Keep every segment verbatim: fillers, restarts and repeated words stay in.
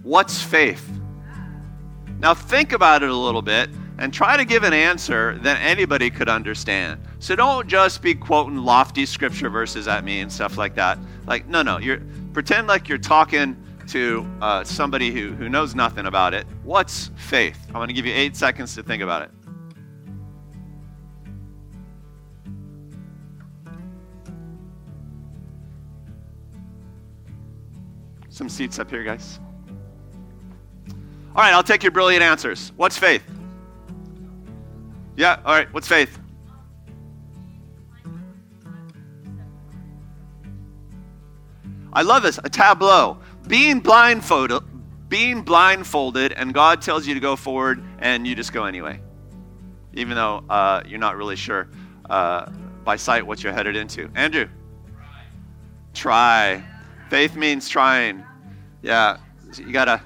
What's faith? Now think about it a little bit and try to give an answer that anybody could understand. So don't just be quoting lofty scripture verses at me and stuff like that. Like, no, no, you're pretend like you're talking to uh, somebody who, who knows nothing about it. What's faith? I'm going to give you eight seconds to think about it. Some seats up here, guys. All right, I'll take your brilliant answers. What's faith? Yeah, all right, what's faith? I love this, a tableau. Being blindfolded, being blindfolded, and God tells you to go forward, and you just go anyway. Even though uh, you're not really sure uh, by sight what you're headed into. Andrew? Try. Try. Faith means trying. Yeah, you gotta...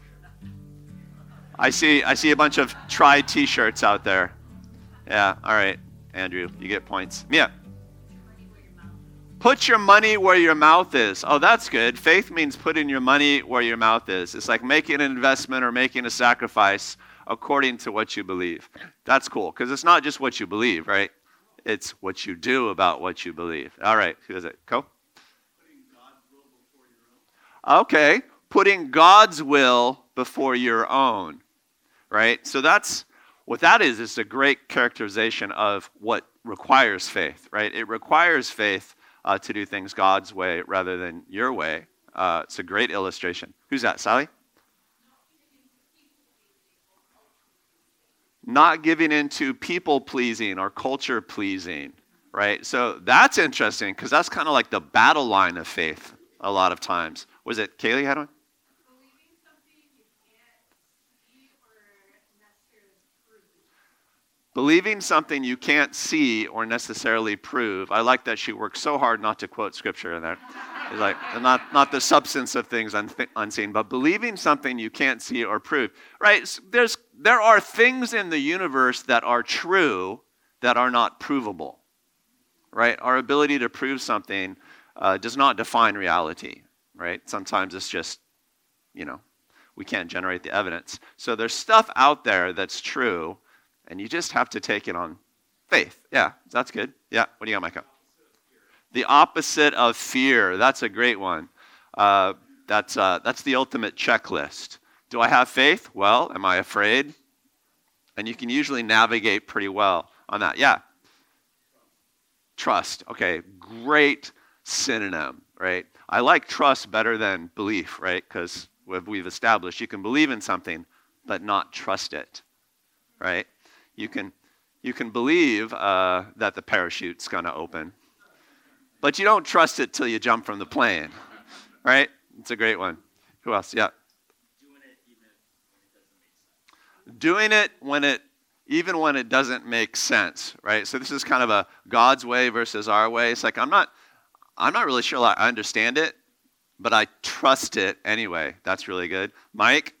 I see I see a bunch of try t-shirts out there. Yeah, all right, Andrew, you get points. Mia. Put your money where your mouth is. Oh, that's good. Faith means putting your money where your mouth is. It's like making an investment or making a sacrifice according to what you believe. That's cool, because it's not just what you believe, right? It's what you do about what you believe. All right, who is it? Co? Putting God's will before your own. Okay, putting God's will before your own, right? So that's, what that is, is a great characterization of what requires faith, right? It requires faith uh, to do things God's way rather than your way. Uh, it's a great illustration. Who's that, Sally? Not giving into people-pleasing or culture-pleasing, right? So that's interesting, because that's kind of like the battle line of faith a lot of times. Was it Kaylee had one? Believing something you can't see or necessarily prove. I like that she worked so hard not to quote scripture in there. It's like, not, not the substance of things unseen, but believing something you can't see or prove. Right? There's, there are things in the universe that are true that are not provable. Right? Our ability to prove something uh, does not define reality. Right? Sometimes it's just, you know, we can't generate the evidence. So there's stuff out there that's true, and you just have to take it on faith. Yeah, that's good. Yeah, what do you got, Micah? The opposite of fear. That's a great one. Uh, that's uh, that's the ultimate checklist. Do I have faith? Well, am I afraid? And you can usually navigate pretty well on that. Yeah. Trust. Okay, great synonym, right? I like trust better than belief, right? Because we've established you can believe in something, but not trust it, right? You can you can believe uh, that the parachute's going to open, but you don't trust it till you jump from the plane, right? It's a great one. Who else? Yeah. Doing it even when it doesn't make sense. Doing it when it, even when it doesn't make sense, right? So this is kind of a God's way versus our way. It's like I'm not, I'm not really sure I understand it, but I trust it anyway. That's really good. Mike.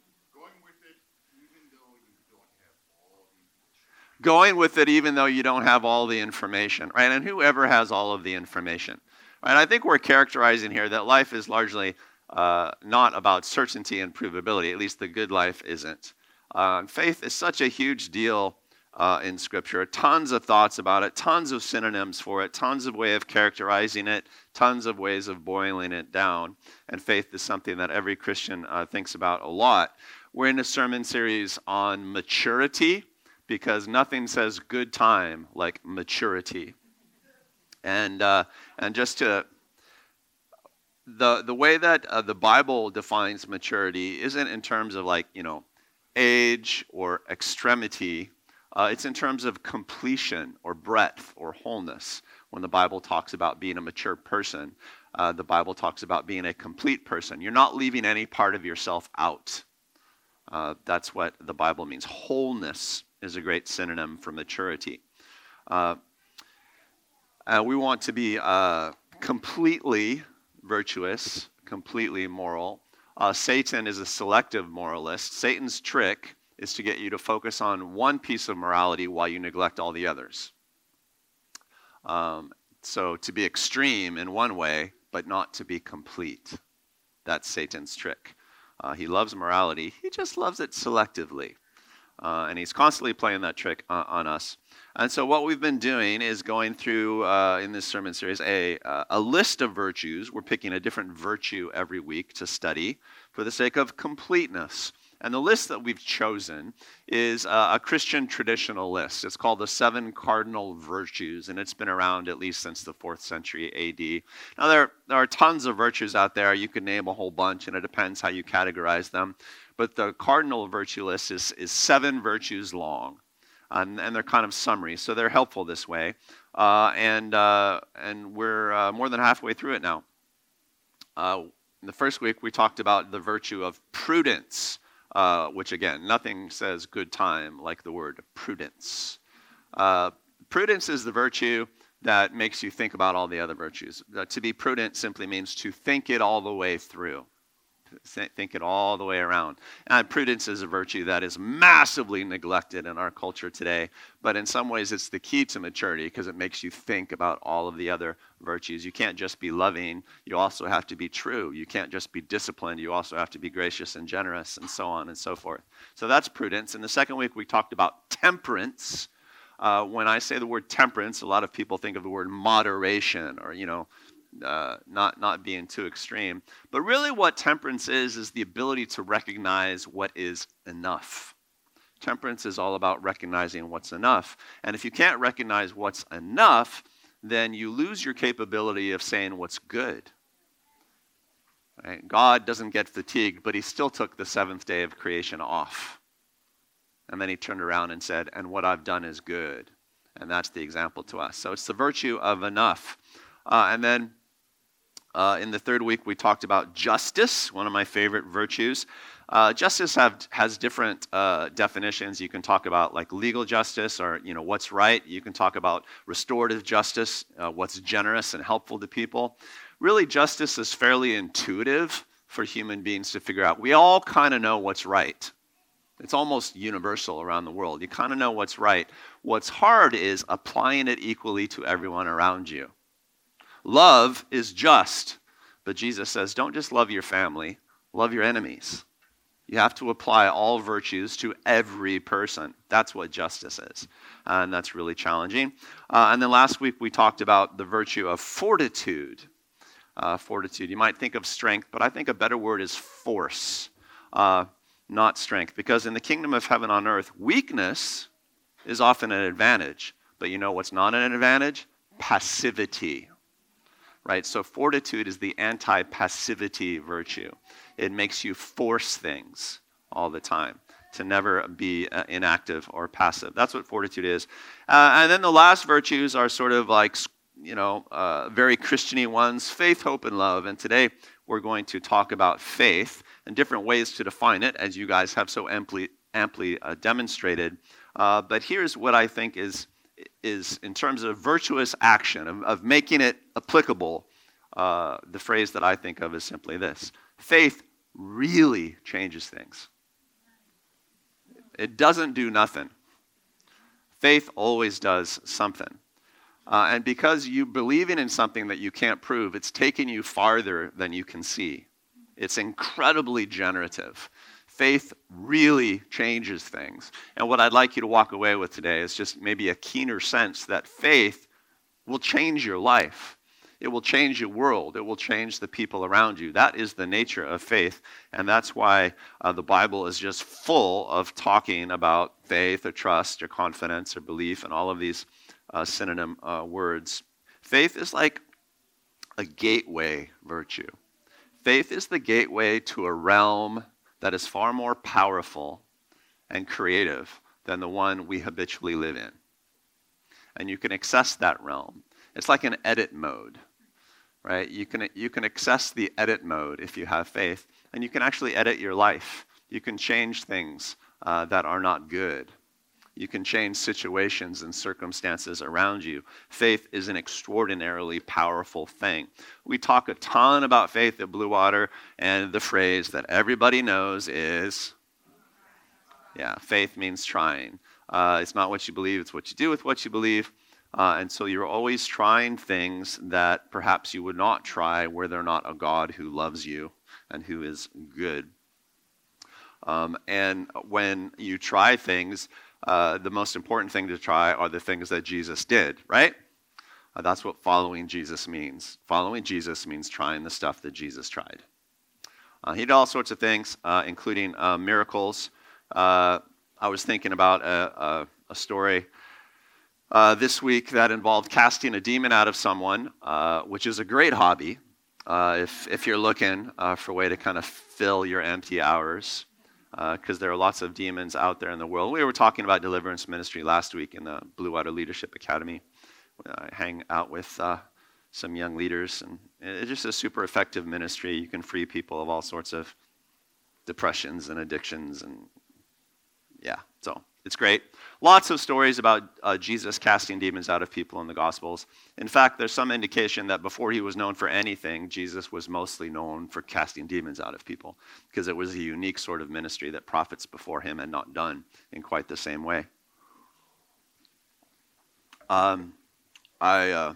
Going with it even though you don't have all the information, right? And whoever has all of the information, right? I think we're characterizing here that life is largely uh, not about certainty and provability. At least the good life isn't. Uh, faith is such a huge deal uh, in Scripture. Tons of thoughts about it, tons of synonyms for it, tons of way of characterizing it, tons of ways of boiling it down. And faith is something that every Christian uh, thinks about a lot. We're in a sermon series on maturity, because nothing says good time like maturity. And uh, and just to, the the way that uh, the Bible defines maturity isn't in terms of like, you know, age or extremity. Uh, it's in terms of completion or breadth or wholeness. When the Bible talks about being a mature person, uh, the Bible talks about being a complete person. You're not leaving any part of yourself out. Uh, that's what the Bible means. Wholeness is a great synonym for maturity. Uh, uh, we want to be uh, completely virtuous, completely moral. Uh, Satan is a selective moralist. Satan's trick is to get you to focus on one piece of morality while you neglect all the others. Um, so to be extreme in one way, but not to be complete. That's Satan's trick. Uh, he loves morality. He just loves it selectively. Uh, and he's constantly playing that trick uh, on us. And so what we've been doing is going through, uh, in this sermon series, a, uh, a list of virtues. We're picking a different virtue every week to study for the sake of completeness. And the list that we've chosen is uh, a Christian traditional list. It's called the Seven Cardinal Virtues, and it's been around at least since the fourth century A D. Now, there, there are tons of virtues out there. You can name a whole bunch, and it depends how you categorize them. But the cardinal virtue list is, is seven virtues long, and, and they're kind of summary, so they're helpful this way. Uh, and, uh, and we're uh, more than halfway through it now. Uh, in the first week, we talked about the virtue of prudence. Uh, which again, nothing says good time like the word prudence. Uh, prudence is the virtue that makes you think about all the other virtues. Uh, to be prudent simply means to think it all the way through. Think it all the way around. And prudence is a virtue that is massively neglected in our culture today, but in some ways it's the key to maturity because it makes you think about all of the other virtues. You can't just be loving, you also have to be true. You can't just be disciplined, you also have to be gracious and generous, and so on and so forth. So that's prudence. In the second week we talked about temperance. Uh, when I say the word temperance, a lot of people think of the word moderation or, you know, Uh, not not being too extreme. But really what temperance is, is the ability to recognize what is enough. Temperance is all about recognizing what's enough. And if you can't recognize what's enough, then you lose your capability of saying what's good. Right? God doesn't get fatigued, but he still took the seventh day of creation off. And then he turned around and said, and what I've done is good. And that's the example to us. So it's the virtue of enough. Uh, and then Uh, in the third week, we talked about justice, one of my favorite virtues. Uh, justice have, has different uh, definitions. You can talk about like legal justice or, you know, what's right. You can talk about restorative justice, uh, what's generous and helpful to people. Really, justice is fairly intuitive for human beings to figure out. We all kind of know what's right. It's almost universal around the world. You kind of know what's right. What's hard is applying it equally to everyone around you. Love is just, but Jesus says, don't just love your family, love your enemies. You have to apply all virtues to every person. That's what justice is, and that's really challenging. Uh, and then last week we talked about the virtue of fortitude. Uh, fortitude, you might think of strength, but I think a better word is force, uh, not strength. Because in the kingdom of heaven on earth, weakness is often an advantage. But you know what's not an advantage? Passivity. Right? So fortitude is the anti-passivity virtue. It makes you force things all the time, to never be uh, inactive or passive. That's what fortitude is. Uh, and then the last virtues are sort of like, you know, uh, very Christian-y ones, faith, hope, and love. And today we're going to talk about faith and different ways to define it, as you guys have so amply, amply uh, demonstrated. Uh, but here's what I think is is in terms of virtuous action, of, of making it applicable, uh, the phrase that I think of is simply this. Faith really changes things. It doesn't do nothing. Faith always does something. Uh, and because you believing in something that you can't prove, it's taking you farther than you can see. It's incredibly generative. Faith really changes things. And what I'd like you to walk away with today is just maybe a keener sense that faith will change your life. It will change your world. It will change the people around you. That is the nature of faith. And that's why uh, the Bible is just full of talking about faith or trust or confidence or belief and all of these uh, synonym uh, words. Faith is like a gateway virtue. Faith is the gateway to a realm that is far more powerful and creative than the one we habitually live in. And you can access that realm. It's like an edit mode, right? You can you can access the edit mode if you have faith, and you can actually edit your life. You can change things uh, that are not good. You can change situations and circumstances around you. Faith is an extraordinarily powerful thing. We talk a ton about faith at Blue Water, and the phrase that everybody knows is, yeah, faith means trying. Uh, it's not what you believe, it's what you do with what you believe. Uh, and so you're always trying things that perhaps you would not try were there not a God who loves you and who is good. Um, and when you try things, uh, the most important thing to try are the things that Jesus did, right? Uh, that's what following Jesus means. Following Jesus means trying the stuff that Jesus tried. Uh, he did all sorts of things, uh, including uh, miracles. Uh, I was thinking about a, a, a story uh, this week that involved casting a demon out of someone, uh, which is a great hobby uh, if, if you're looking uh, for a way to kind of fill your empty hours, because uh, there are lots of demons out there in the world. We were talking about deliverance ministry last week in the Blue Water Leadership Academy. I hang out with uh, some young leaders, and it's just a super effective ministry. You can free people of all sorts of depressions and addictions, and yeah, so it's great. Lots of stories about uh, Jesus casting demons out of people in the Gospels. In fact, there's some indication that before he was known for anything, Jesus was mostly known for casting demons out of people, because it was a unique sort of ministry that prophets before him had not done in quite the same way. Um, I uh,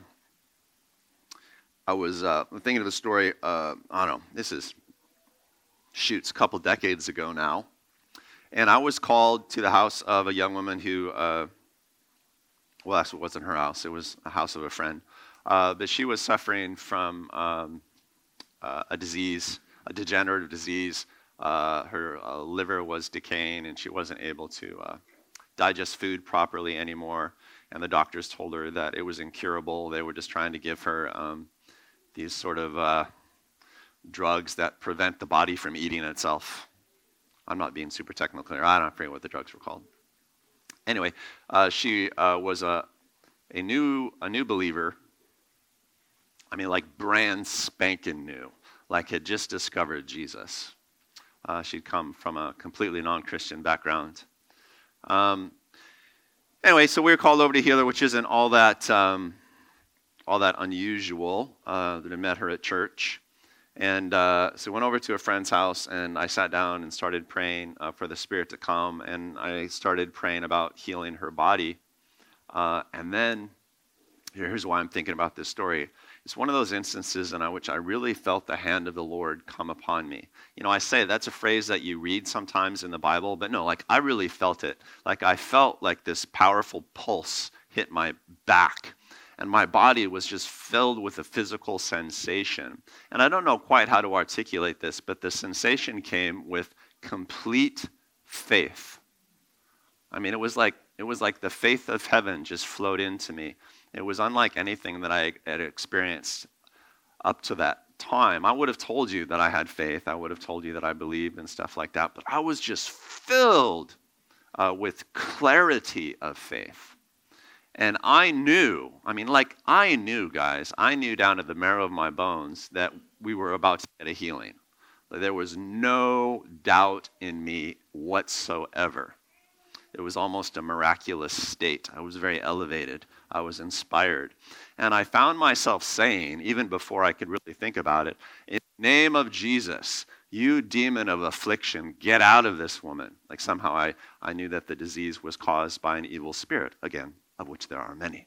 I was uh, thinking of a story, uh, I don't know, this is, shoots, a couple decades ago now. And I was called to the house of a young woman who, uh, well, actually it wasn't her house, it was a house of a friend. Uh, but she was suffering from um, uh, a disease, a degenerative disease. Uh, her uh, liver was decaying and she wasn't able to uh, digest food properly anymore. And the doctors told her that it was incurable. They were just trying to give her um, these sort of uh, drugs that prevent the body from eating itself. I'm not being super technical here. I don't forget what the drugs were called. Anyway, uh, she uh, was a a new a new believer. I mean, like brand spanking new, like had just discovered Jesus. Uh, she'd come from a completely non-Christian background. Um, Anyway, so we were called over to heal her, which isn't all that um, all that unusual. Uh, that I met her at church, and uh, so we went over to a friend's house, and I sat down and started praying uh, for the Spirit to come, and I started praying about healing her body. Uh, and then here's why I'm thinking about this story. It's one of those instances in which I really felt the hand of the Lord come upon me. You know, I say that's a phrase that you read sometimes in the Bible, but no, like I really felt it. Like I felt like this powerful pulse hit my back, and my body was just filled with a physical sensation. And I don't know quite how to articulate this, but the sensation came with complete faith. I mean, it was like it was like the faith of heaven just flowed into me. It was unlike anything that I had experienced up to that time. I would have told you that I had faith. I would have told you that I believed and stuff like that. But I was just filled uh, with clarity of faith. And I knew, I mean, like I knew, guys, I knew down to the marrow of my bones that we were about to get a healing. There was no doubt in me whatsoever. It was almost a miraculous state. I was very elevated. I was inspired. And I found myself saying, even before I could really think about it, in the name of Jesus, you demon of affliction, get out of this woman. Like somehow I, I knew that the disease was caused by an evil spirit, again, of which there are many.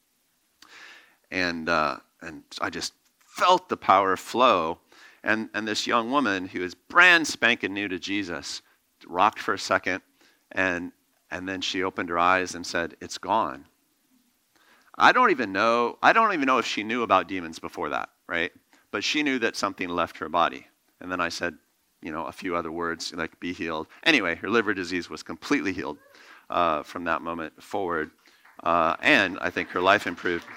And uh, and I just felt the power flow. And, and this young woman who is brand spanking new to Jesus rocked for a second, and And then she opened her eyes and said, "It's gone." I don't even know, I don't even know if she knew about demons before that, right? But she knew that something left her body. And then I said, you know, a few other words, like be healed. Anyway, her liver disease was completely healed uh, from that moment forward. Uh, and I think her life improved.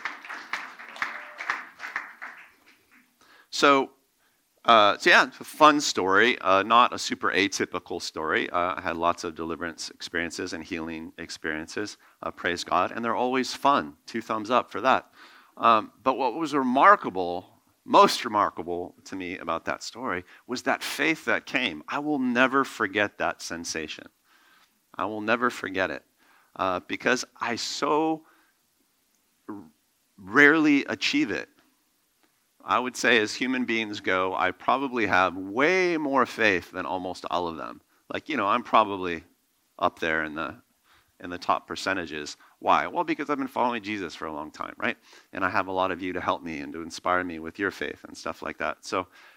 So, Uh, so yeah, it's a fun story, uh, not a super atypical story. Uh, I had lots of deliverance experiences and healing experiences, uh, praise God, and they're always fun. Two thumbs up for that. Um, but what was remarkable, most remarkable to me about that story was that faith that came. I will never forget that sensation. I will never forget it uh, because I so r- rarely achieve it. I would say as human beings go, I probably have way more faith than almost all of them. Like, you know, I'm probably up there in the in the top percentages. Why? Well, because I've been following Jesus for a long time, right? And I have a lot of you to help me and to inspire me with your faith and stuff like that. So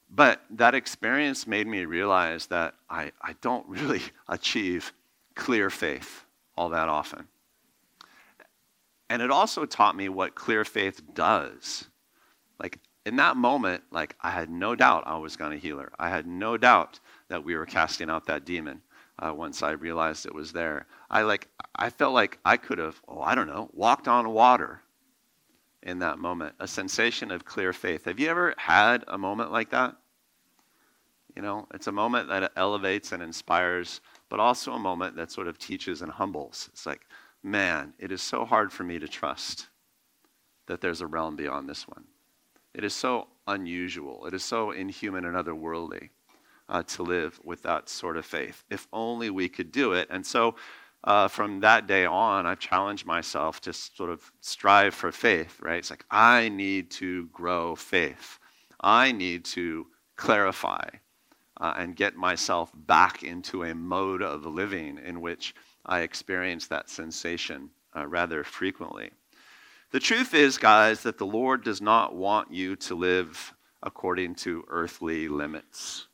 But that experience made me realize that I, I don't really achieve clear faith all that often. And it also taught me what clear faith does. Like in that moment, like I had no doubt I was going to heal her. I had no doubt that we were casting out that demon uh, once I realized it was there. I like I felt like I could have, oh, I don't know, walked on water in that moment. A sensation of clear faith. Have you ever had a moment like that? You know, it's a moment that elevates and inspires, but also a moment that sort of teaches and humbles. It's like, man, it is so hard for me to trust that there's a realm beyond this one. It is so unusual. It is so inhuman and otherworldly uh, to live with that sort of faith. If only we could do it. And so uh, from that day on, I've challenged myself to sort of strive for faith, right? It's like, I need to grow faith. I need to clarify uh, and get myself back into a mode of living in which I experience that sensation uh, rather frequently. The truth is, guys, that the Lord does not want you to live according to earthly limits.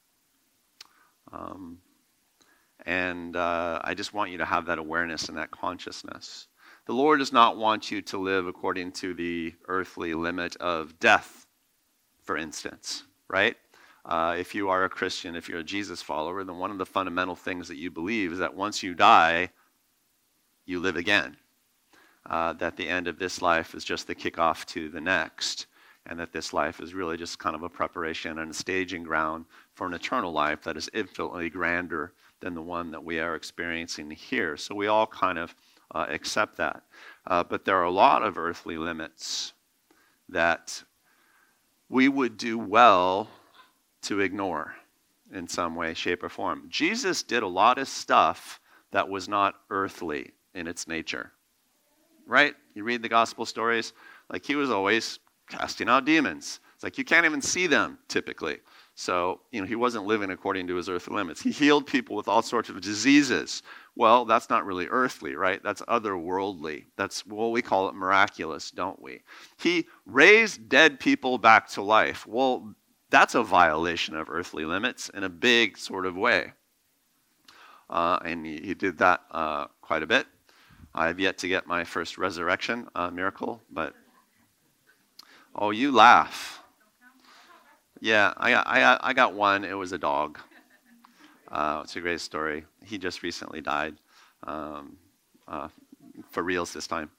Um, and uh, I just want you to have that awareness and that consciousness. The Lord does not want you to live according to the earthly limit of death, for instance, right? Uh, if you are a Christian, if you're a Jesus follower, then one of the fundamental things that you believe is that once you die, you live again. Uh, that the end of this life is just the kickoff to the next, and that this life is really just kind of a preparation and a staging ground for an eternal life that is infinitely grander than the one that we are experiencing here. So we all kind of uh, accept that. Uh, but there are a lot of earthly limits that we would do well to ignore in some way, shape, or form. Jesus did a lot of stuff that was not earthly in its nature, right? You read the gospel stories, like he was always casting out demons. It's like you can't even see them typically. So, you know, he wasn't living according to his earthly limits. He healed people with all sorts of diseases. Well, that's not really earthly, right? That's otherworldly. That's, well, we call it miraculous, don't we? He raised dead people back to life. Well, that's a violation of earthly limits in a big sort of way. Uh, and he, he did that uh, quite a bit. I have yet to get my first resurrection uh, miracle, but oh, you laugh. Yeah, I got, I got, I got one. It was a dog. Uh, it's a great story. He just recently died, um, uh, for reals this time.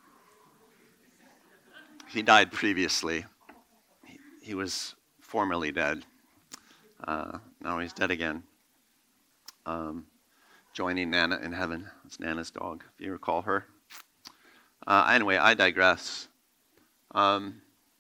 He died previously. He, he was formerly dead. Uh, now he's dead again. Um, joining Nana in heaven. It's Nana's dog, if you recall her. Uh, anyway, I digress. Um,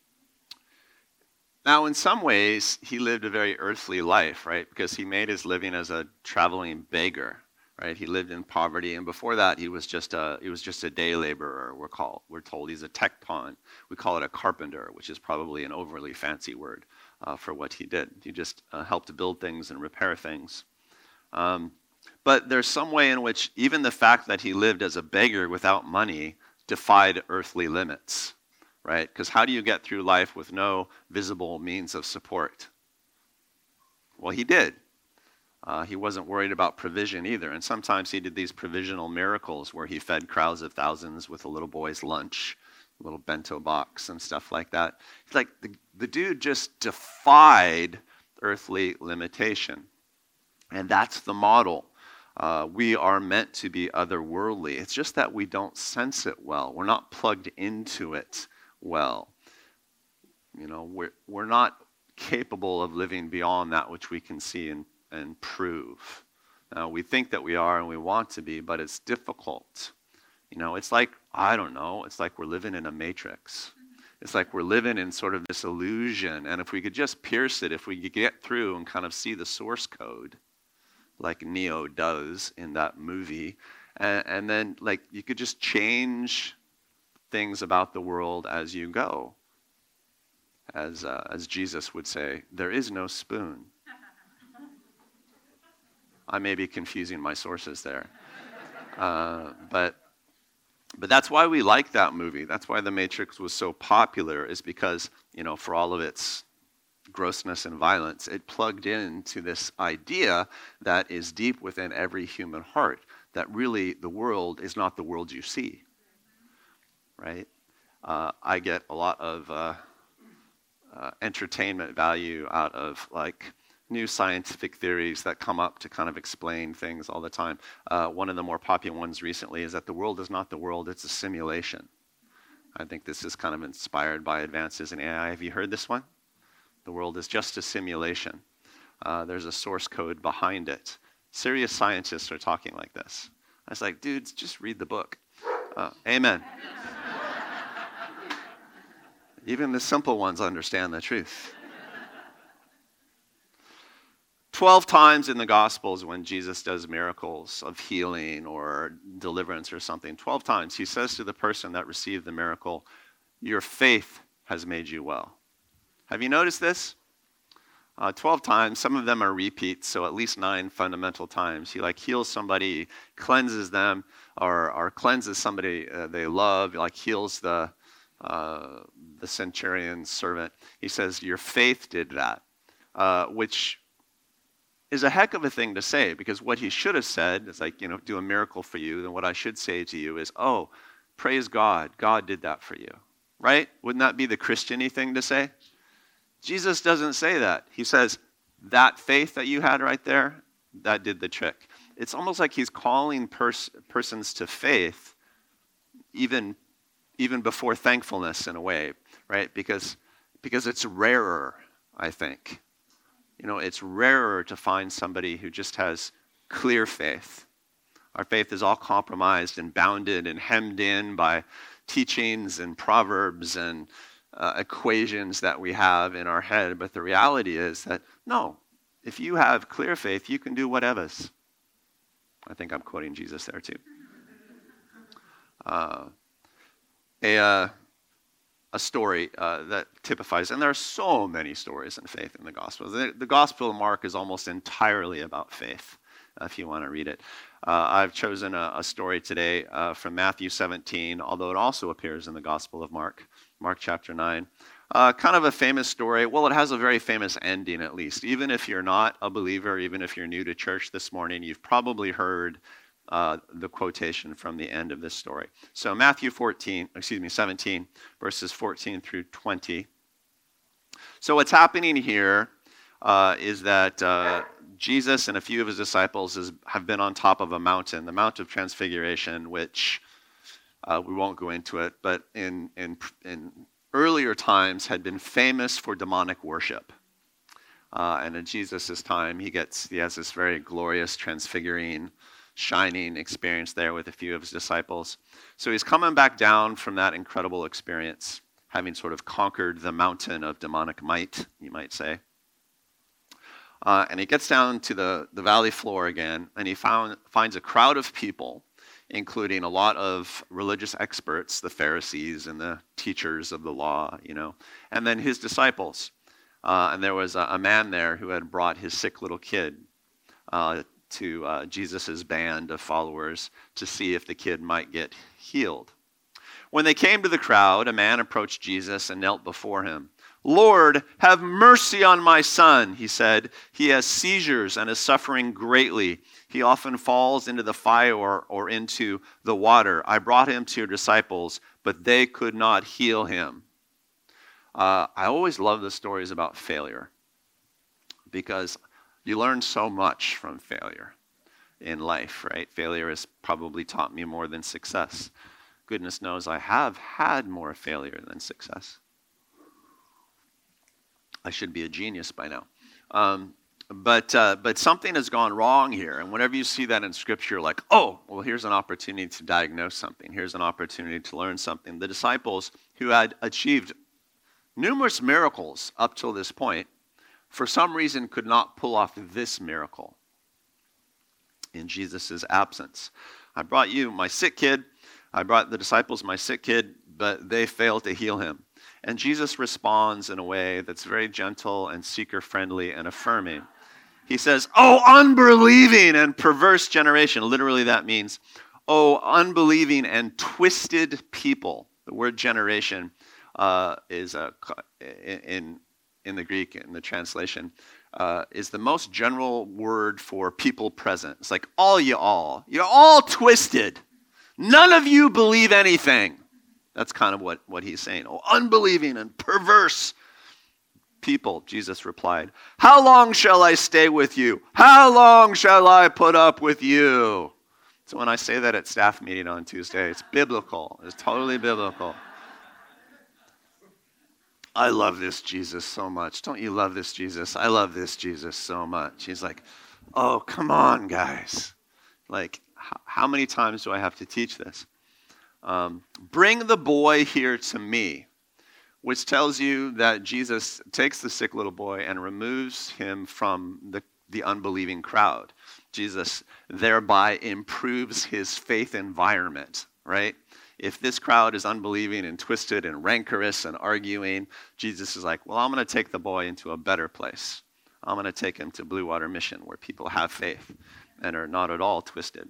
now, in some ways, he lived a very earthly life, right? Because he made his living as a traveling beggar, right? He lived in poverty, and before that, he was just a he was just a day laborer. We're called we're told he's a tekton. We call it a carpenter, which is probably an overly fancy word uh, for what he did. He just uh, helped to build things and repair things. Um, but there's some way in which even the fact that he lived as a beggar without money defied earthly limits, right? Because how do you get through life with no visible means of support? Well, he did. Uh, he wasn't worried about provision either. And sometimes he did these provisional miracles where he fed crowds of thousands with a little boy's lunch, a little bento box and stuff like that. It's like the, the dude just defied earthly limitation. And that's the model. Uh, we are meant to be otherworldly. It's just that we don't sense it well. We're not plugged into it well. You know, we're, we're not capable of living beyond that which we can see and, and prove. Now, we think that we are and we want to be, but it's difficult. You know, it's like, I don't know, it's like we're living in a matrix. It's like we're living in sort of this illusion. And if we could just pierce it, if we could get through and kind of see the source code, like Neo does in that movie, and, and then like you could just change things about the world as you go. As uh, as Jesus would say, there is no spoon. I may be confusing my sources there, uh, but but that's why we like that movie. That's why The Matrix was so popular, is because, you know, for all of its grossness and violence. It plugged into this idea that is deep within every human heart, that really the world is not the world you see, right? Uh, I get a lot of uh, uh, entertainment value out of like new scientific theories that come up to kind of explain things all the time. Uh, one of the more popular ones recently is that the world is not the world, it's a simulation. I think this is kind of inspired by advances in A I. Have you heard this one? The world is just a simulation. Uh, there's a source code behind it. Serious scientists are talking like this. I was like, dudes, just read the book. Uh, amen. Even the simple ones understand the truth. Twelve times in the Gospels when Jesus does miracles of healing or deliverance or something, twelve times he says to the person that received the miracle, your faith has made you well. Have you noticed this? Uh, twelve times, some of them are repeats, so at least nine fundamental times. He like heals somebody, cleanses them, or, or cleanses somebody uh, they love, like heals the, uh, the centurion's servant. He says, your faith did that, uh, which is a heck of a thing to say, because what he should have said is like, you know, do a miracle for you. Then what I should say to you is, oh, praise God, God did that for you, right? Wouldn't that be the Christian-y thing to say? Jesus doesn't say that. He says, that faith that you had right there, that did the trick. It's almost like he's calling pers- persons to faith even, even before thankfulness in a way, right? Because, because it's rarer, I think. You know, it's rarer to find somebody who just has clear faith. Our faith is all compromised and bounded and hemmed in by teachings and proverbs and uh, equations that we have in our head. But the reality is that, no, if you have clear faith, you can do whatevers. I think I'm quoting Jesus there too. Uh, a... Uh, A story uh, that typifies, and there are so many stories in faith in the Gospels. The, the Gospel of Mark is almost entirely about faith, uh, if you want to read it. Uh, I've chosen a, a story today uh, from Matthew seventeen, although it also appears in the Gospel of Mark, Mark chapter nine. Uh, kind of a famous story. Well, it has a very famous ending, at least. Even if you're not a believer, even if you're new to church this morning, you've probably heard Uh, the quotation from the end of this story. So Matthew fourteen, excuse me, seventeen, verses fourteen through twenty. So what's happening here uh, is that uh, Jesus and a few of his disciples is, have been on top of a mountain, the Mount of Transfiguration, which uh, we won't go into it, but in, in, in earlier times had been famous for demonic worship. Uh, and in Jesus' time, he gets he has this very glorious transfiguring shining experience there with a few of his disciples. So he's coming back down from that incredible experience, having sort of conquered the mountain of demonic might, you might say. Uh, and he gets down to the, the valley floor again, and he found, finds a crowd of people, including a lot of religious experts, the Pharisees and the teachers of the law, you know, and then his disciples. Uh, and there was a, a man there who had brought his sick little kid uh, to uh, Jesus' band of followers to see if the kid might get healed. When they came to the crowd, a man approached Jesus and knelt before him. "Lord, have mercy on my son," he said. "He has seizures and is suffering greatly. He often falls into the fire or, or into the water. I brought him to your disciples, but they could not heal him." Uh, I always love the stories about failure, because you learn so much from failure in life, right? Failure has probably taught me more than success. Goodness knows I have had more failure than success. I should be a genius by now. Um, but uh, but something has gone wrong here. And whenever you see that in Scripture, like, oh, well, here's an opportunity to diagnose something. Here's an opportunity to learn something. The disciples who had achieved numerous miracles up till this point, for some reason could not pull off this miracle in Jesus' absence. I brought you my sick kid. I brought the disciples my sick kid, but they failed to heal him. And Jesus responds in a way that's very gentle and seeker-friendly and affirming. He says, "Oh, unbelieving and perverse generation." Literally that means, "Oh, unbelieving and twisted people." The word generation uh, is a, in in the Greek, in the translation, uh, is the most general word for people present. It's like, all you all. You're all twisted. None of you believe anything. That's kind of what, what he's saying. Oh, unbelieving and perverse people, Jesus replied. How long shall I stay with you? How long shall I put up with you? So when I say that at staff meeting on Tuesday, it's biblical. It's totally biblical. I love this Jesus so much. Don't you love this Jesus? I love this Jesus so much. He's like, oh, come on, guys. Like, h- how many times do I have to teach this? Um, Bring the boy here to me, which tells you that Jesus takes the sick little boy and removes him from the, the unbelieving crowd. Jesus thereby improves his faith environment, right? If this crowd is unbelieving and twisted and rancorous and arguing, Jesus is like, well, I'm going to take the boy into a better place. I'm going to take him to Blue Water Mission where people have faith and are not at all twisted.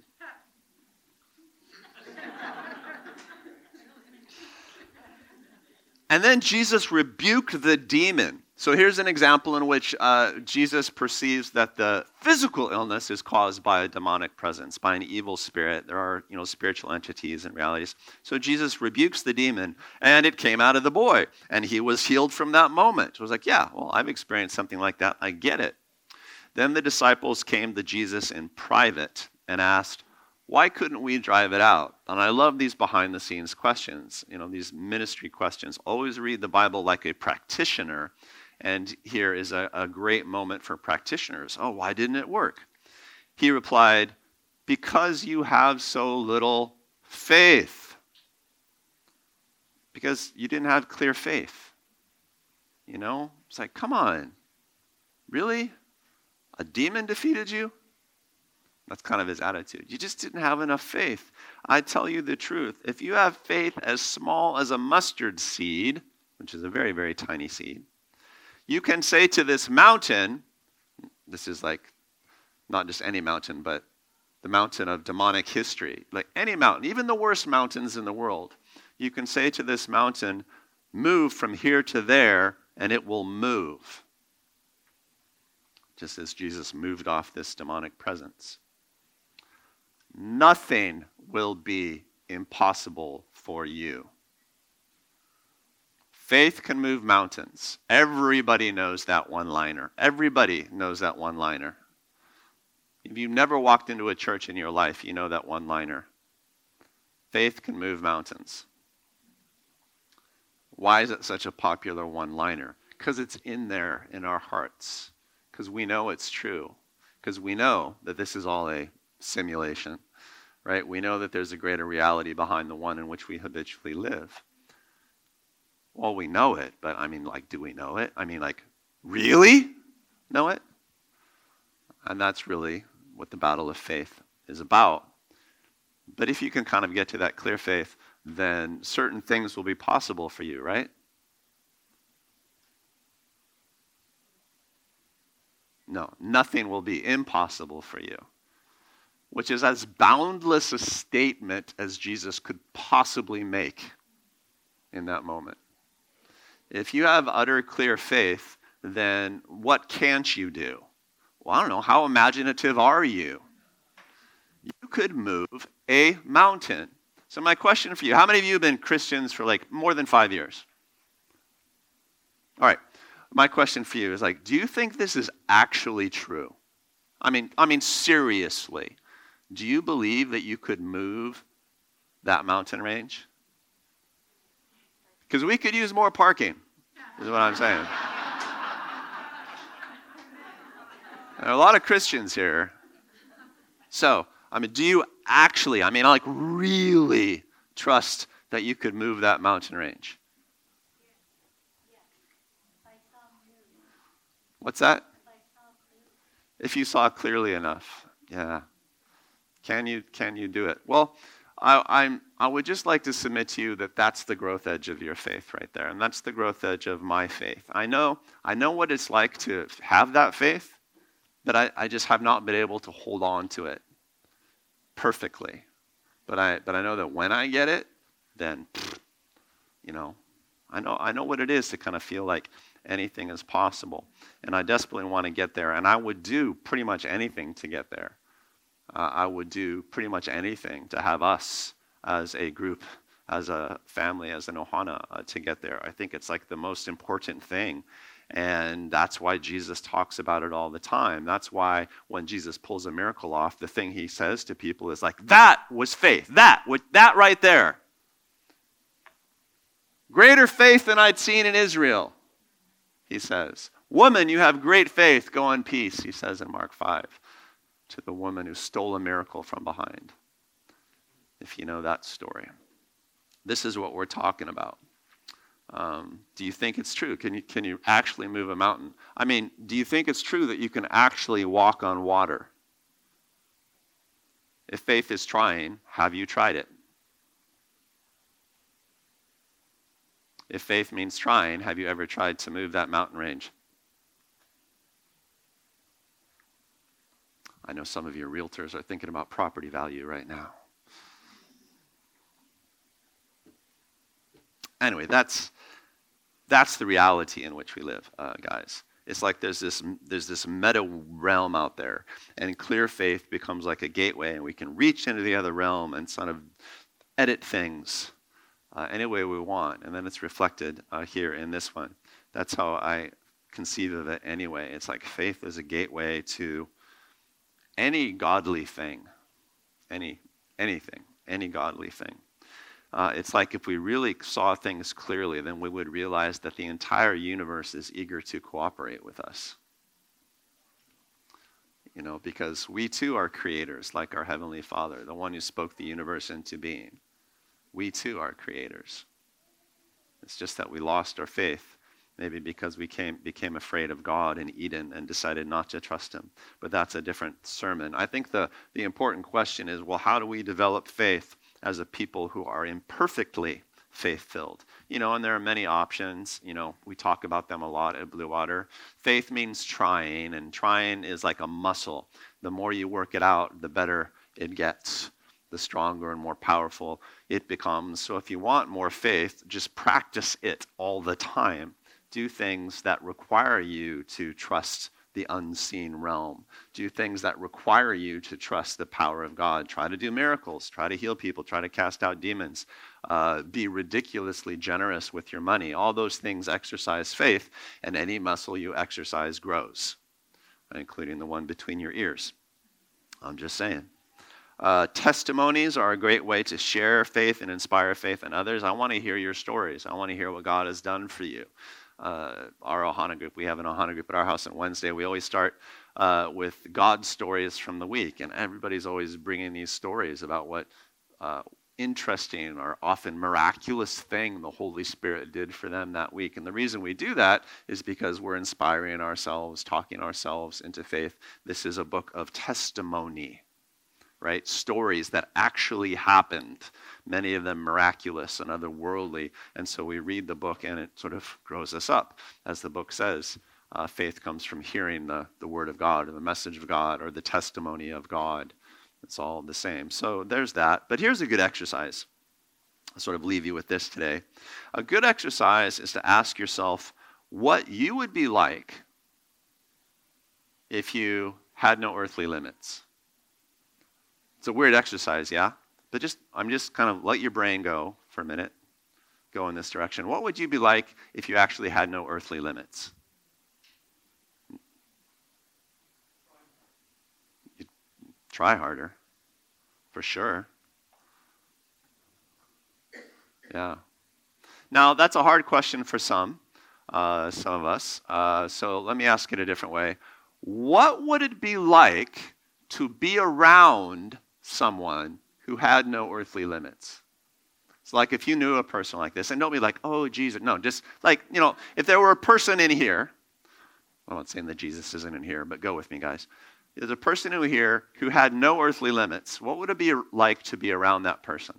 And then Jesus rebuked the demon. So here's an example in which uh, Jesus perceives that the physical illness is caused by a demonic presence, by an evil spirit. There are, you know, spiritual entities and realities. So Jesus rebukes the demon, and it came out of the boy, and he was healed from that moment. It was like, yeah, well, I've experienced something like that. I get it. Then the disciples came to Jesus in private and asked, why couldn't we drive it out? And I love these behind-the-scenes questions, you know, these ministry questions. Always read the Bible like a practitioner. And here is a, a great moment for practitioners. Oh, why didn't it work? He replied, because you have so little faith. Because you didn't have clear faith. You know, it's like, come on. Really? A demon defeated you? That's kind of his attitude. You just didn't have enough faith. I tell you the truth. If you have faith as small as a mustard seed, which is a very, very tiny seed, you can say to this mountain, this is like not just any mountain, but the mountain of demonic history, like any mountain, even the worst mountains in the world, you can say to this mountain, move from here to there, and it will move. Just as Jesus moved off this demonic presence. Nothing will be impossible for you. Faith can move mountains. Everybody knows that one-liner. Everybody knows that one-liner. If you've never walked into a church in your life, you know that one-liner. Faith can move mountains. Why is it such a popular one-liner? Because it's in there in our hearts. Because we know it's true. Because we know that this is all a simulation, right? We know that there's a greater reality behind the one in which we habitually live. Well, we know it, but I mean, like, do we know it? I mean, like, really know it? And that's really what the battle of faith is about. But if you can kind of get to that clear faith, then certain things will be possible for you, right? No, nothing will be impossible for you, which is as boundless a statement as Jesus could possibly make in that moment. If you have utter clear faith, then what can't you do? Well, I don't know, how imaginative are you? You could move a mountain. So my question for you, how many of you have been Christians for like more than five years? All right. My question for you is like, do you think this is actually true? I mean, I mean, seriously, do you believe that you could move that mountain range? Because we could use more parking, is what I'm saying. There are a lot of Christians here. So, I mean, do you actually, I mean, like really trust that you could move that mountain range? What's that? If you saw clearly enough, yeah. Can you can you do it? Well, I, I'm I would just like to submit to you that that's the growth edge of your faith right there, and that's the growth edge of my faith. I know I know what it's like to have that faith, but I, I just have not been able to hold on to it perfectly. But I but I know that when I get it, then you know, I know I know what it is to kind of feel like anything is possible. And I desperately want to get there. And I would do pretty much anything to get there. Uh, I would do pretty much anything to have us as a group, as a family, as an Ohana, uh, to get there. I think it's like the most important thing. And that's why Jesus talks about it all the time. That's why when Jesus pulls a miracle off, the thing he says to people is like, that was faith. That, that right there. Greater faith than I'd seen in Israel, he says. Woman, you have great faith. Go in peace, he says in Mark five, to the woman who stole a miracle from behind. If you know that story. This is what we're talking about. Um, do you think it's true? Can you, can you actually move a mountain? I mean, do you think it's true that you can actually walk on water? If faith is trying, have you tried it? If faith means trying, have you ever tried to move that mountain range? I know some of your realtors are thinking about property value right now. Anyway, that's that's the reality in which we live, uh, guys. It's like there's this there's this meta realm out there, and clear faith becomes like a gateway, and we can reach into the other realm and sort of edit things uh, any way we want, and then it's reflected uh, here in this one. That's how I conceive of it anyway. It's like faith is a gateway to any godly thing, any anything, any godly thing. Uh, it's like if we really saw things clearly, then we would realize that the entire universe is eager to cooperate with us. You know, because we too are creators, like our Heavenly Father, the one who spoke the universe into being. We too are creators. It's just that we lost our faith, maybe because we came, became afraid of God in Eden and decided not to trust him. But that's a different sermon. I think the, the important question is, well, how do we develop faith as a people who are imperfectly faith-filled? You know, and there are many options. You know, we talk about them a lot at Blue Water. Faith means trying, and trying is like a muscle. The more you work it out, the better it gets, the stronger and more powerful it becomes. So if you want more faith, just practice it all the time. Do things that require you to trust the unseen realm. Do things that require you to trust the power of God. Try to do miracles. Try to heal people. Try to cast out demons. Uh, be ridiculously generous with your money. All those things exercise faith, and any muscle you exercise grows, including the one between your ears. I'm just saying. Uh, testimonies are a great way to share faith and inspire faith in others. I want to hear your stories. I want to hear what God has done for you. Uh, our Ohana group, we have an Ohana group at our house on Wednesday. We always start uh, with God stories from the week, and everybody's always bringing these stories about what uh, interesting or often miraculous thing the Holy Spirit did for them that week. And the reason we do that is because we're inspiring ourselves, talking ourselves into faith. This is a book of testimony, right? Stories that actually happened, many of them miraculous and otherworldly. And so we read the book and it sort of grows us up. As the book says, uh, faith comes from hearing the, the word of God or the message of God or the testimony of God. It's all the same. So there's that. But here's a good exercise. I'll sort of leave you with this today. A good exercise is to ask yourself what you would be like if you had no earthly limits. It's a weird exercise, yeah? But just, I'm just kind of let your brain go for a minute, go in this direction. What would you be like if you actually had no earthly limits? You'd try harder, for sure. Yeah. Now, that's a hard question for some, uh, some of us. Uh, so let me ask it a different way. What would it be like to be around someone who had no earthly limits? It's like if you knew a person like this, and don't be like, oh, Jesus. No, just like, you know, if there were a person in here, I'm not saying that Jesus isn't in here, but go with me, guys. There's a person who here who had no earthly limits. What would it be like to be around that person?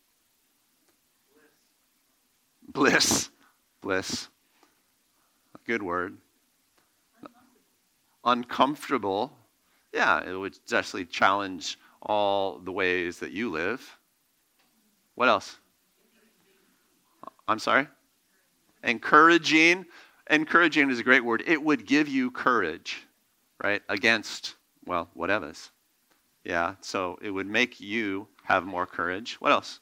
Bliss. Bliss. A good word. Uncomfortable. Yeah, it would actually challenge all the ways that you live. What else? I'm sorry? Encouraging. encouraging is a great word. It would give you courage, right, against, well, whatever's. Yeah, so it would make you have more courage. What else?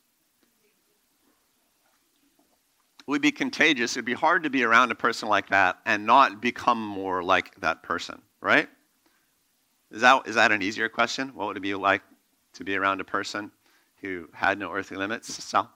It would be contagious. It would be hard to be around a person like that and not become more like that person, right? Is that, is that an easier question? What would it be like to be around a person who had no earthly limits? Sal?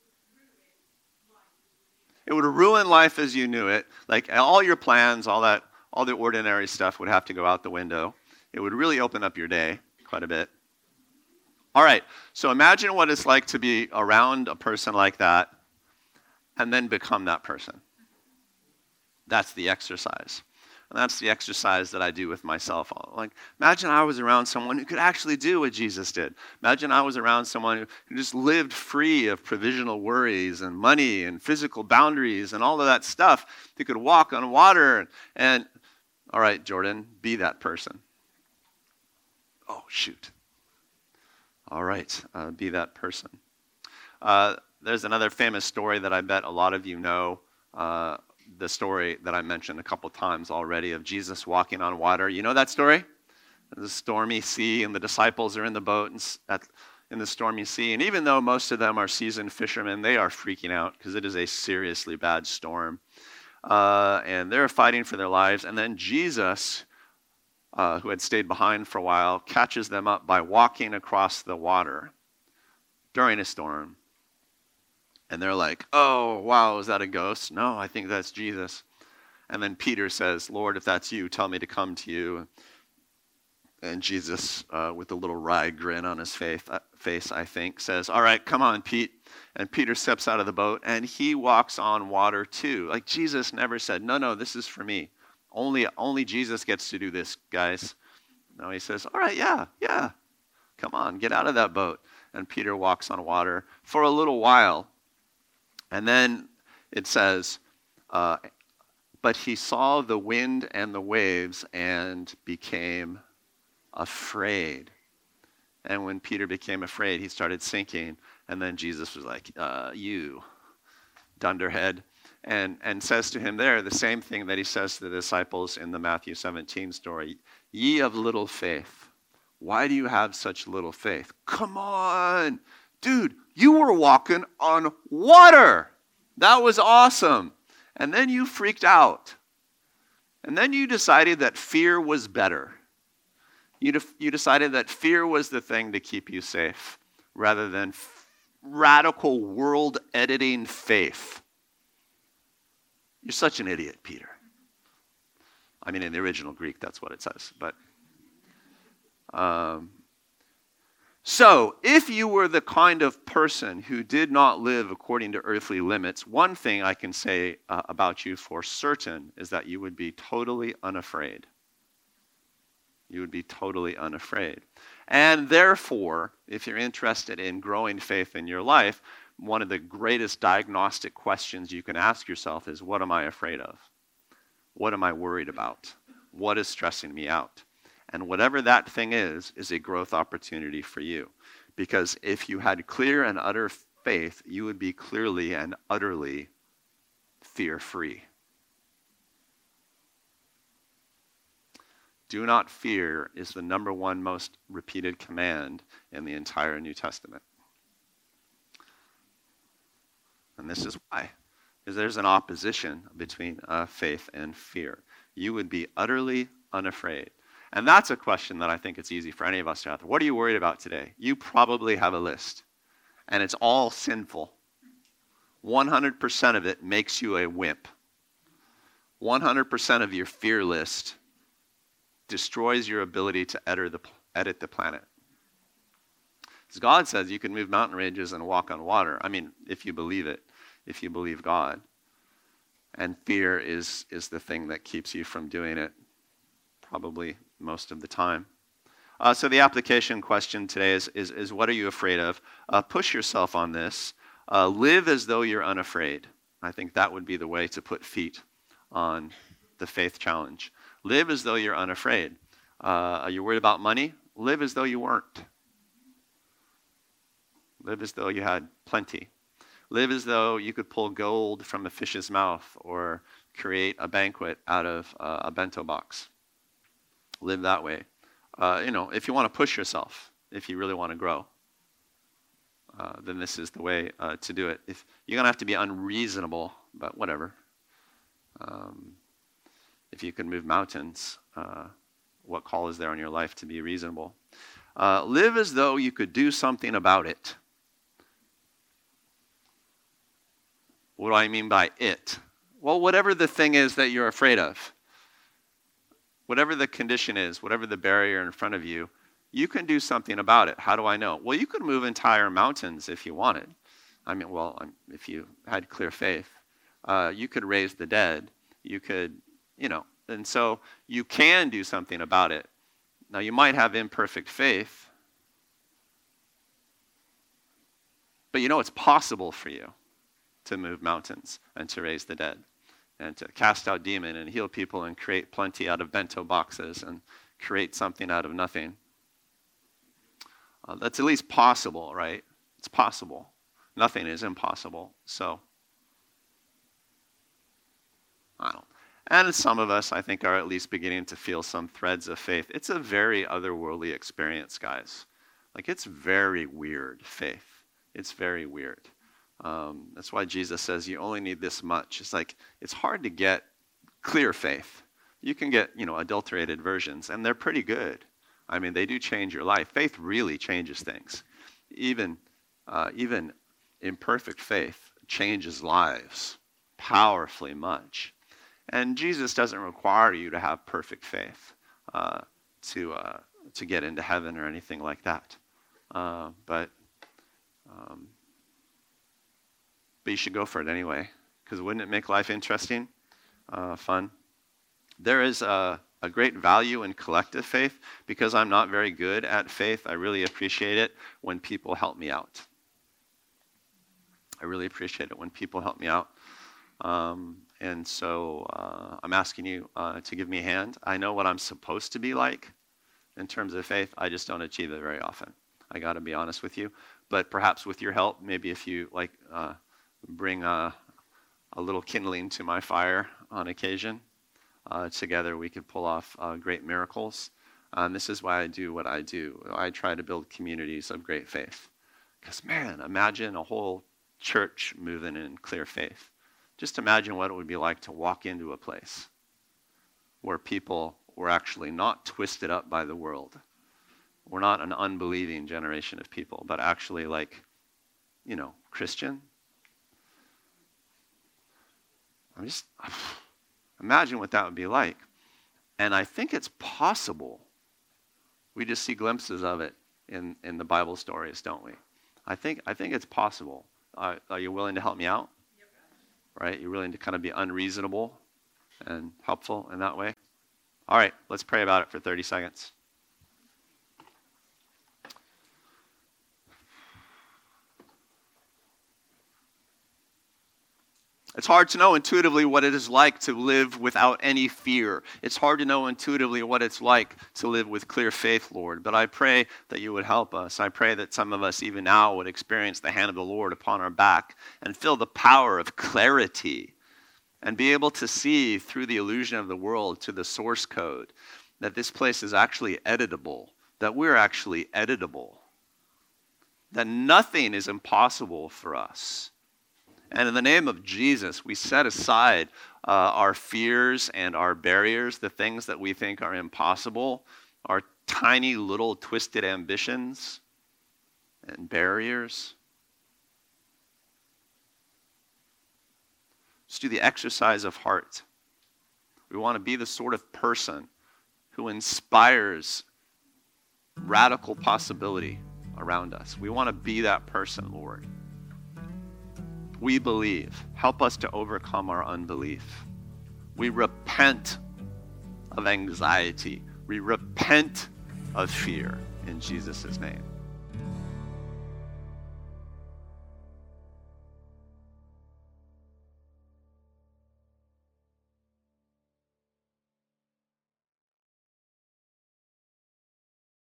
It would ruin life as you knew it. Like all your plans, all that, all the ordinary stuff would have to go out the window. It would really open up your day quite a bit. All right, so imagine what it's like to be around a person like that and then become that person. That's the exercise. And that's the exercise that I do with myself. Like, imagine I was around someone who could actually do what Jesus did. Imagine I was around someone who just lived free of provisional worries and money and physical boundaries and all of that stuff. They could walk on water. And, and all right, Jordan, be that person. Oh, shoot. All right, uh, be that person. Uh, there's another famous story that I bet a lot of you know. Uh, the story that I mentioned a couple times already of Jesus walking on water. You know that story? There's a stormy sea, and the disciples are in the boat and at, in the stormy sea. And even though most of them are seasoned fishermen, they are freaking out because it is a seriously bad storm. Uh, and they're fighting for their lives. And then Jesus, uh, who had stayed behind for a while, catches them up by walking across the water during a storm. And they're like, oh, wow, is that a ghost? No, I think that's Jesus. And then Peter says, Lord, if that's you, tell me to come to you. And Jesus, uh, with a little wry grin on his face, uh, face, I think, says, all right, come on, Pete. And Peter steps out of the boat, and he walks on water too. Like Jesus never said, no, no, this is for me. Only, only Jesus gets to do this, guys. No, he says, all right, yeah, yeah. Come on, get out of that boat. And Peter walks on water for a little while. And then it says, uh, but he saw the wind and the waves and became afraid. And when Peter became afraid, he started sinking. And then Jesus was like, uh, you dunderhead. And, and says to him there the same thing that he says to the disciples in the Matthew seventeen story. Ye of little faith, why do you have such little faith? Come on, dude. You were walking on water. That was awesome. And then you freaked out. And then you decided that fear was better. You, de- you decided that fear was the thing to keep you safe rather than f- radical world-editing faith. You're such an idiot, Peter. I mean, in the original Greek, that's what it says. But um, So, if you were the kind of person who did not live according to earthly limits, one thing I can say uh, about you for certain is that you would be totally unafraid. You would be totally unafraid. And therefore, if you're interested in growing faith in your life, one of the greatest diagnostic questions you can ask yourself is, what am I afraid of? What am I worried about? What is stressing me out? And whatever that thing is, is a growth opportunity for you. Because if you had clear and utter faith, you would be clearly and utterly fear-free. Do not fear is the number one most repeated command in the entire New Testament. And this is why. Because there's an opposition between uh, faith and fear. You would be utterly unafraid. And that's a question that I think it's easy for any of us to answer. What are you worried about today? You probably have a list. And it's all sinful. one hundred percent of it makes you a wimp. one hundred percent of your fear list destroys your ability to edit the, edit the planet. As God says, you can move mountain ranges and walk on water. I mean, if you believe it, if you believe God. And fear is, is the thing that keeps you from doing it, probably most of the time. Uh, so the application question today is, is, is what are you afraid of? Uh, push yourself on this. Uh, live as though you're unafraid. I think that would be the way to put feet on the faith challenge. Live as though you're unafraid. Uh, are you worried about money? Live as though you weren't. Live as though you had plenty. Live as though you could pull gold from a fish's mouth or create a banquet out of uh, a bento box. Live that way. Uh, you know, if you want to push yourself, if you really want to grow, uh, then this is the way uh, to do it. If you're going to have to be unreasonable, but whatever. Um, if you can move mountains, uh, what call is there on your life to be reasonable? Uh, live as though you could do something about it. What do I mean by it? Well, whatever the thing is that you're afraid of, whatever the condition is, whatever the barrier in front of you, you can do something about it. How do I know? Well, you could move entire mountains if you wanted. I mean, well, if you had clear faith. Uh, you could raise the dead. You could, you know, and so you can do something about it. Now, you might have imperfect faith, but you know it's possible for you to move mountains and to raise the dead and to cast out demons and heal people and create plenty out of bento boxes and create something out of nothing. Uh, that's at least possible, right? It's possible. Nothing is impossible. So, I don't. And some of us, I think, are at least beginning to feel some threads of faith. It's a very otherworldly experience, guys. Like, it's very weird faith. It's very weird. Um, that's why Jesus says you only need this much. It's like, it's hard to get clear faith. You can get, you know, adulterated versions, and they're pretty good. I mean, they do change your life. Faith really changes things. Even, uh, even imperfect faith changes lives powerfully much. And Jesus doesn't require you to have perfect faith uh, to uh, to get into heaven or anything like that. Uh, but um, but you should go for it anyway, because wouldn't it make life interesting, uh, fun? There is a, a great value in collective faith. Because I'm not very good at faith, I really appreciate it when people help me out. I really appreciate it when people help me out. Um, and so uh, I'm asking you uh, to give me a hand. I know what I'm supposed to be like in terms of faith. I just don't achieve it very often. I got to be honest with you. But perhaps with your help, maybe if you like uh, bring a, a little kindling to my fire on occasion, uh, together we could pull off uh, great miracles. And this is why I do what I do. I try to build communities of great faith. Because, man, imagine a whole church moving in clear faith. Just imagine what it would be like to walk into a place where people were actually not twisted up by the world. We're not an unbelieving generation of people, but actually like, you know, Christian. I'm just, imagine what that would be like. And I think it's possible. We just see glimpses of it in, in the Bible stories, don't we? I think I think it's possible. Uh, are you willing to help me out? Right? You're willing to kind of be unreasonable and helpful in that way? All right, let's pray about it for thirty seconds. It's hard to know intuitively what it is like to live without any fear. It's hard to know intuitively what it's like to live with clear faith, Lord. But I pray that you would help us. I pray that some of us even now would experience the hand of the Lord upon our back and feel the power of clarity and be able to see through the illusion of the world to the source code that this place is actually editable, that we're actually editable, that nothing is impossible for us. And in the name of Jesus, we set aside uh, our fears and our barriers, the things that we think are impossible, our tiny little twisted ambitions and barriers. Just do the exercise of heart. We want to be the sort of person who inspires radical possibility around us. We want to be that person, Lord. We believe. Help us to overcome our unbelief. We repent of anxiety. We repent of fear in Jesus' name.